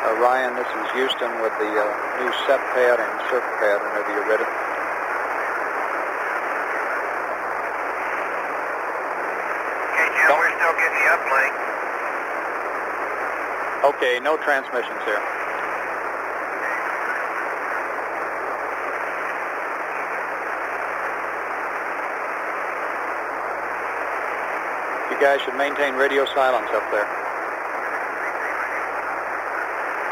Ryan, this is Houston with the new set pad and circ pad whenever you're ready. Okay, Jim, we're still getting the uplink. Okay, no transmissions here. You guys should maintain radio silence up there.